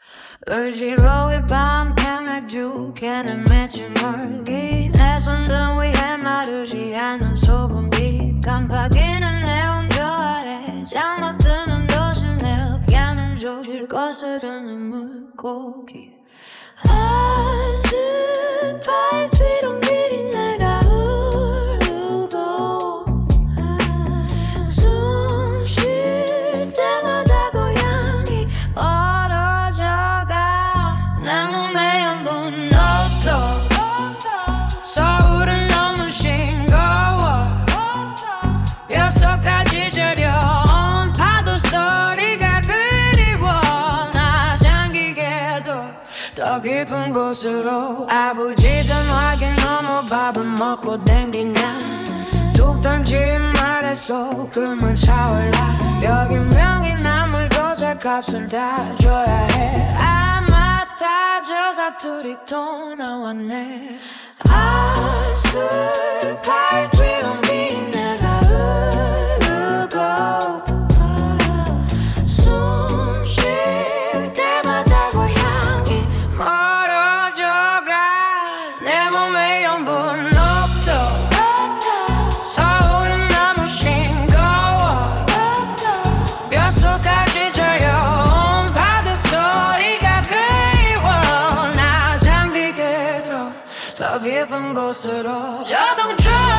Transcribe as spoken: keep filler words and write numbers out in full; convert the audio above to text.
을지로의 밤 캔맥주 캔에 맺힌 물기 내 손등 위에 마르지 않은 소금비 깜빡이는 내온 저 아래 장마 뜨는 도시 내 피하는 조질 거스르는 물고기 아스팔트 위로 미리 내가 흐르고 숨 쉴 때마다 고향이 멀어져가 내 몸에 연분 너도 서울은 너무 싱거워 뼛속까지 저려온 파도 소리가 그리워 나 잠기게도 더 깊은 곳으로 아버지 전화기 넘어 밥을 먹고 댕기냐 뚝 던진 말에 소금을 차올라 여기 명이나 물도 값을 다 줘야 해 아마 다 저 사투리 또 나왔네 아스팔트 위로 미인 내가 흐르고 숨 쉴 때마다 고향이 멀어져가 내 몸에 연분 녹도 서울은 너무 싱거워 뼛속까지 저려온 파도 소리가 그리워 나 잠기게 들어 더 깊은 곳으로 자동차